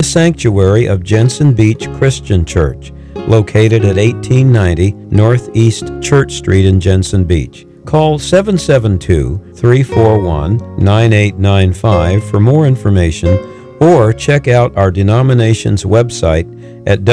Sanctuary of Jensen Beach Christian Church, located at 1890 Northeast Church Street in Jensen Beach. Call 772-341-9895 for more information, or check out our denomination's website at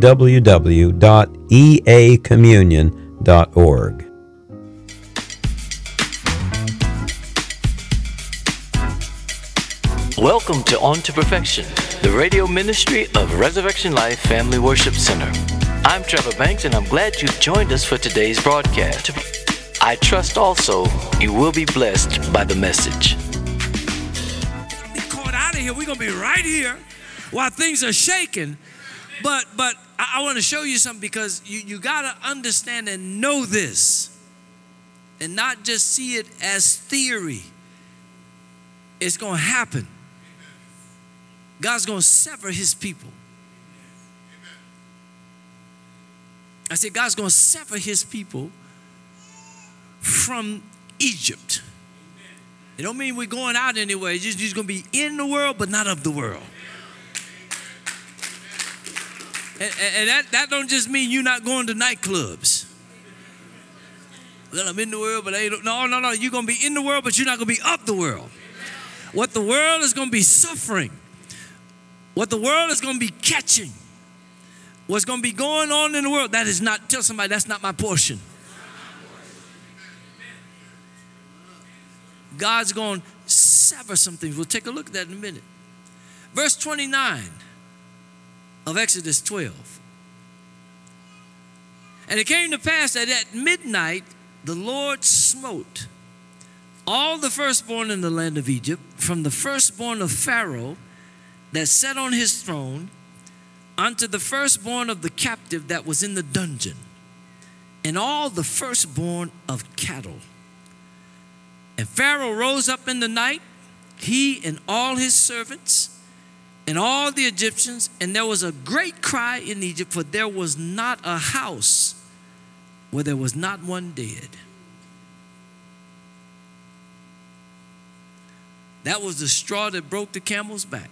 www.eacommunion.org. Welcome to On to Perfection, the radio ministry of Resurrection Life Family Worship Center. I'm Trevor Banks, and I'm glad you've joined us for today's broadcast. I trust also you will be blessed by the message. Be caught out of here. We're going to be right here while things are shaking. But I want to show you something, because you got to understand and know this and not just see it as theory. It's going to happen. God's going to sever his people. I said God's going to sever his people from Egypt. It don't mean we're going out anyway. You're just going to be in the world, but not of the world. And that don't just mean you're not going to nightclubs. Well, I'm in the world, but I ain't. No. You're going to be in the world, but you're not going to be of the world. What the world is going to be suffering, what the world is going to be catching, what's going to be going on in the world, that is not, tell somebody, that's not my portion. God's going to sever some things. We'll take a look at that in a minute. Verse 29 of Exodus 12. And it came to pass that at midnight the Lord smote all the firstborn in the land of Egypt, from the firstborn of Pharaoh that sat on his throne, unto the firstborn of the captive that was in the dungeon, and all the firstborn of cattle. And Pharaoh rose up in the night, he and all his servants, and all the Egyptians, and there was a great cry in Egypt, for there was not a house where there was not one dead. That was the straw that broke the camel's back.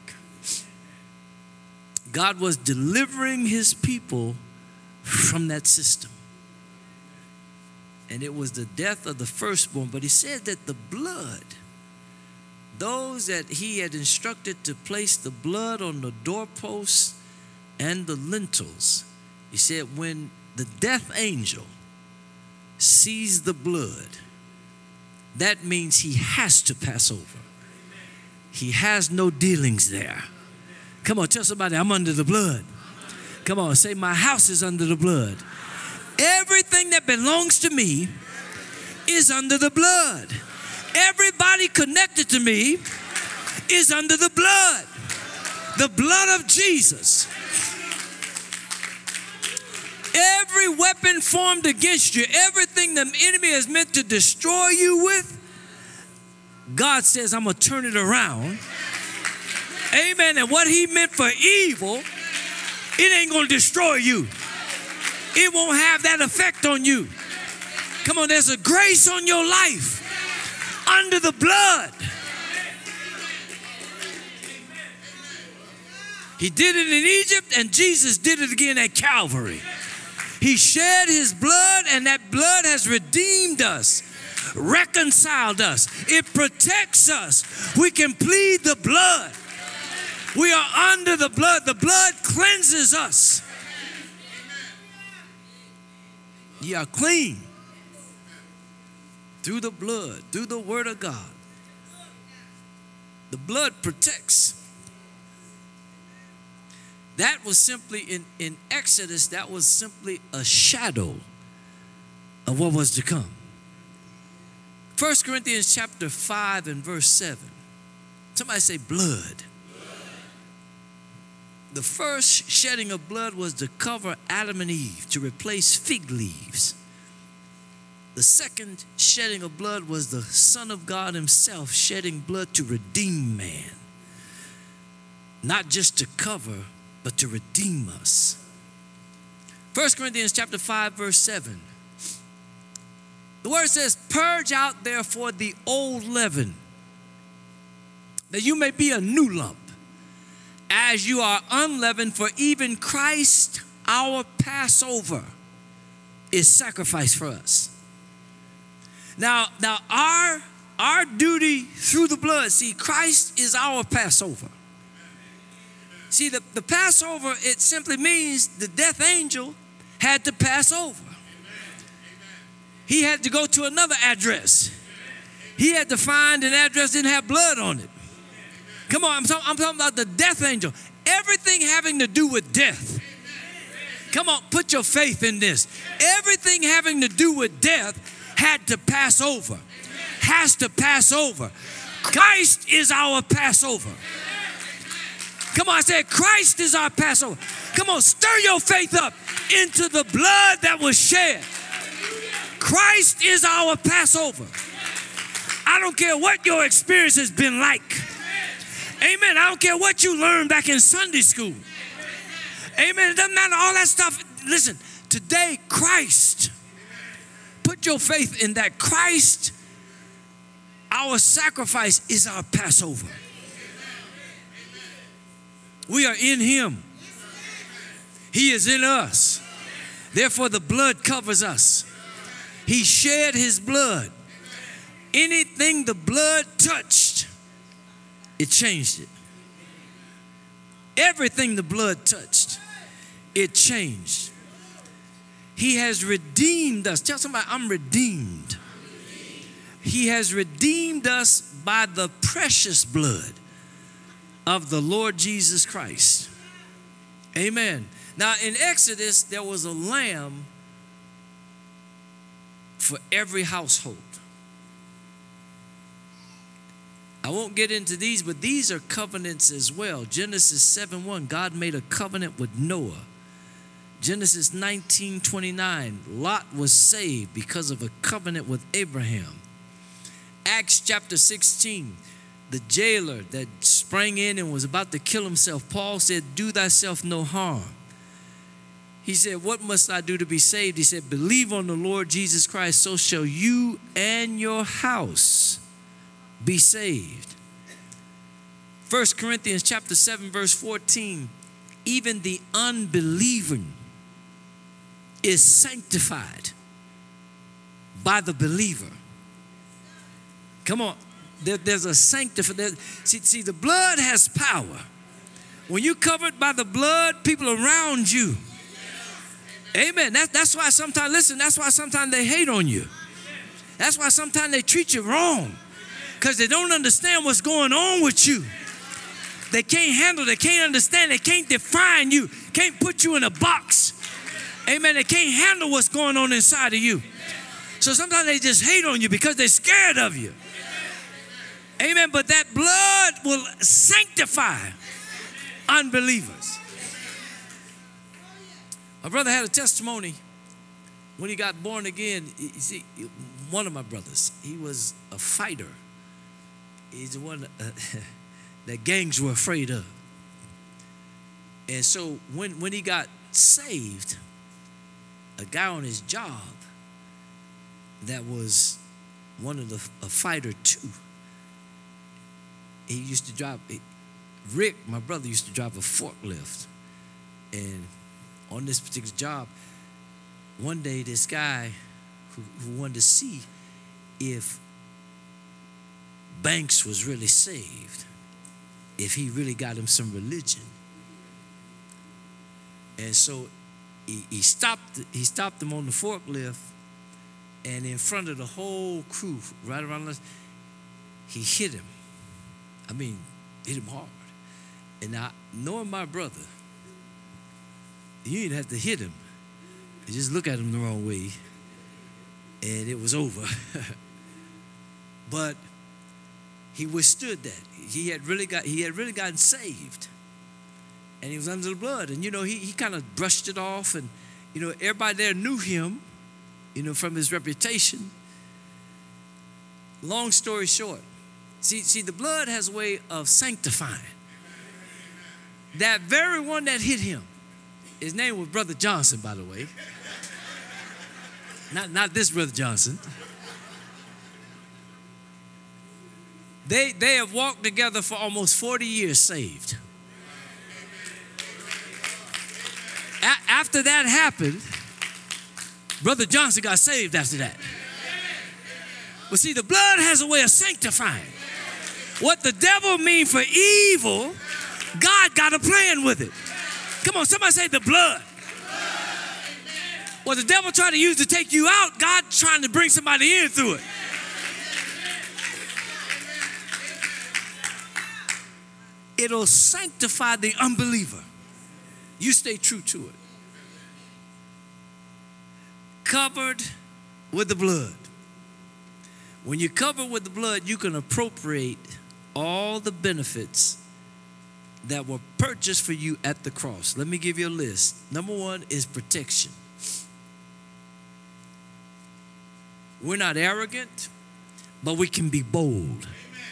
God was delivering his people from that system. And it was the death of the firstborn. But he said that the blood, those that he had instructed to place the blood on the doorposts and the lintels, he said when the death angel sees the blood, that means he has to pass over. He has no dealings there. Come on, tell somebody, I'm under the blood. Come on, say, my house is under the blood. Everything that belongs to me is under the blood. Everybody connected to me is under the blood. The blood of Jesus. Every weapon formed against you, everything the enemy is meant to destroy you with, God says, I'm going to turn it around. Amen. And what he meant for evil, it ain't going to destroy you. It won't have that effect on you. Come on, there's a grace on your life under the blood. He did it in Egypt, and Jesus did it again at Calvary. He shed his blood, and that blood has redeemed us, reconciled us. It protects us. We can plead the blood. We are under the blood. The blood cleanses us. You are clean through the blood, through the word of God. The blood protects. That was simply in Exodus, that was simply a shadow of what was to come. 1 Corinthians chapter 5 and verse 7. Somebody say blood. The first shedding of blood was to cover Adam and Eve, to replace fig leaves. The second shedding of blood was the Son of God himself shedding blood to redeem man. Not just to cover, but to redeem us. 1 Corinthians chapter 5, verse 7. The word says, purge out therefore the old leaven, that you may be a new lump, as you are unleavened, for even Christ, our Passover, is sacrificed for us. Now our duty through the blood, see, Christ is our Passover. See, the Passover, it simply means the death angel had to pass over. He had to go to another address. He had to find an address that didn't have blood on it. Come on, I'm talking about the death angel. Everything having to do with death. Come on, put your faith in this. Everything having to do with death had to pass over. Has to pass over. Christ is our Passover. Come on, I said Christ is our Passover. Come on, stir your faith up into the blood that was shed. Christ is our Passover. I don't care what your experience has been like. Amen. I don't care what you learned back in Sunday school. Amen. It doesn't matter all that stuff. Listen, today, Christ. Put your faith in that. Christ, our sacrifice, is our Passover. We are in Him. He is in us. Therefore, the blood covers us. He shed His blood. Anything the blood touched, it changed it. Everything the blood touched, it changed. He has redeemed us. Tell somebody, I'm redeemed. He has redeemed us by the precious blood of the Lord Jesus Christ. Amen. Now in Exodus, there was a lamb for every household. I won't get into these, but these are covenants as well. Genesis 7:1, God made a covenant with Noah. Genesis 19:29, Lot was saved because of a covenant with Abraham. Acts chapter 16, the jailer that sprang in and was about to kill himself, Paul said, do thyself no harm. He said, what must I do to be saved? He said, believe on the Lord Jesus Christ, so shall you and your house be saved. 1 Corinthians chapter 7 verse 14, even the unbelieving is sanctified by the believer. Come on, there's a sanctification. See, the blood has power. When you're covered by the blood, people around you. Amen. That's why sometimes, listen, that's why sometimes they hate on you. That's why sometimes they treat you wrong. Because they don't understand what's going on with you. They can't handle, they can't understand, they can't define you, can't put you in a box. Amen. They can't handle what's going on inside of you. So sometimes they just hate on you because they're scared of you. Amen. But that blood will sanctify unbelievers. My brother had a testimony when he got born again. You see, one of my brothers, he was a fighter. He's the one that gangs were afraid of. And so when he got saved, a guy on his job that was one of a fighter too, he used to drive, Rick, my brother, used to drive a forklift. And on this particular job, one day this guy who wanted to see if Banks was really saved, if he really got him some religion. And so he stopped him on the forklift, and in front of the whole crew, right around us, he hit him. I mean, hit him hard. And now, knowing my brother, you didn't have to hit him. You just look at him the wrong way, and it was over. But he withstood that. He had really gotten saved, and he was under the blood. And he kind of brushed it off, and everybody there knew him, from his reputation. Long story short, see, the blood has a way of sanctifying. That very one that hit him, his name was Brother Johnson, by the way. Not this Brother Johnson. They have walked together for almost 40 years saved. after that happened, Brother Johnson got saved after that. But see, the blood has a way of sanctifying. What the devil mean for evil, God got a plan with it. Come on, somebody say the blood. What the devil tried to use to take you out, God's trying to bring somebody in through it. It'll sanctify the unbeliever. You stay true to it. Covered with the blood. When you're covered with the blood, you can appropriate all the benefits that were purchased for you at the cross. Let me give you a list. Number one is protection. We're not arrogant, but we can be bold.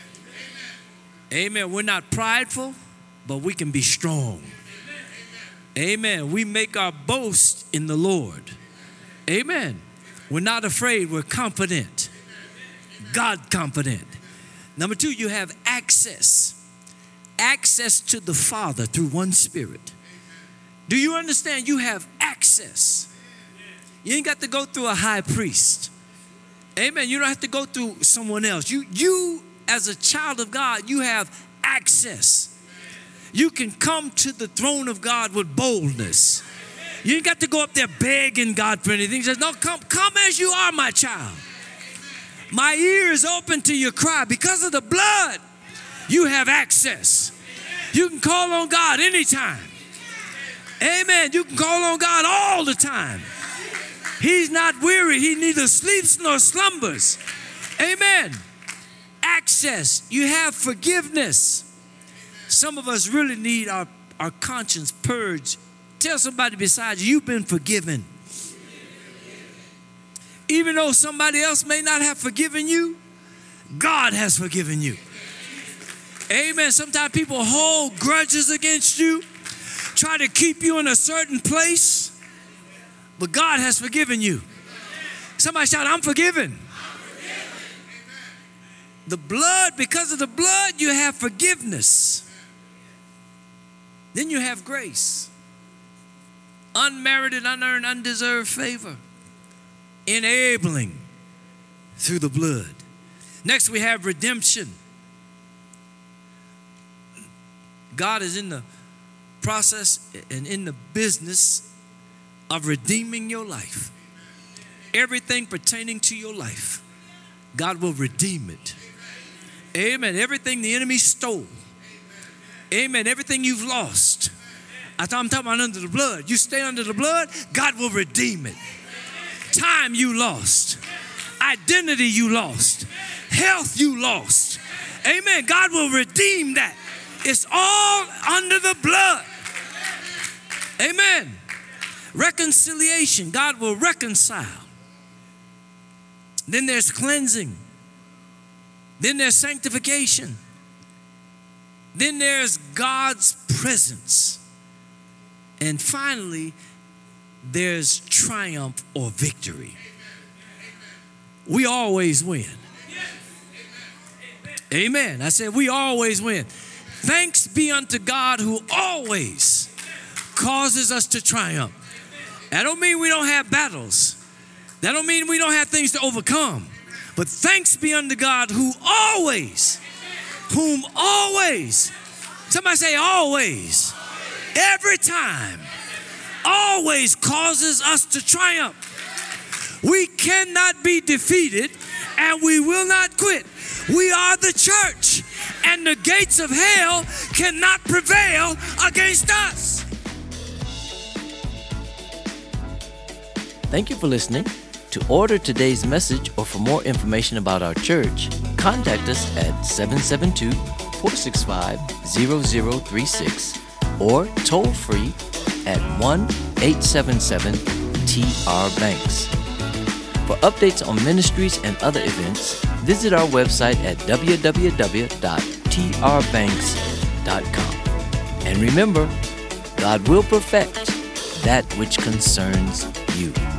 Amen. We're not prideful, but we can be strong. Amen. We make our boast in the Lord. Amen. We're not afraid. We're confident. God confident. Number two, you have access. Access to the Father through one Spirit. Do you understand? You have access. You ain't got to go through a high priest. Amen. You don't have to go through someone else. You as a child of God, you have access. You can come to the throne of God with boldness. You ain't got to go up there begging God for anything. He says, no, come as you are, my child. My ear is open to your cry. Because of the blood, you have access. You can call on God anytime. Amen. You can call on God all the time. He's not weary. He neither sleeps nor slumbers. Amen. Access. You have forgiveness. Some of us really need our conscience purged. Tell somebody beside you, you've been forgiven. Even though somebody else may not have forgiven you, God has forgiven you. Amen. Sometimes people hold grudges against you, try to keep you in a certain place, but God has forgiven you. Somebody shout, I'm forgiven. The blood, because of the blood, you have forgiveness. Then you have grace. Unmerited, unearned, undeserved favor. Enabling through the blood. Next, we have redemption. God is in the process and in the business of redeeming your life. Everything pertaining to your life, God will redeem it. Amen. Everything the enemy stole. Amen. Everything you've lost. I'm talking about under the blood. You stay under the blood, God will redeem it. Time you lost. Identity you lost. Health you lost. Amen. God will redeem that. It's all under the blood. Amen. Reconciliation. God will reconcile. Then there's cleansing. Then there's sanctification. Then there's God's presence. And finally, there's triumph or victory. We always win. Amen. I said we always win. Thanks be unto God who always causes us to triumph. That don't mean we don't have battles. That don't mean we don't have things to overcome. But thanks be unto God whom always, somebody say always, every time, always causes us to triumph. We cannot be defeated and we will not quit. We are the church and the gates of hell cannot prevail against us. Thank you for listening. To order today's message or for more information about our church, contact us at 772-465-0036 or toll free at 1-877-TR-BANKS. For updates on ministries and other events, visit our website at www.trbanks.com. And remember, God will perfect that which concerns you.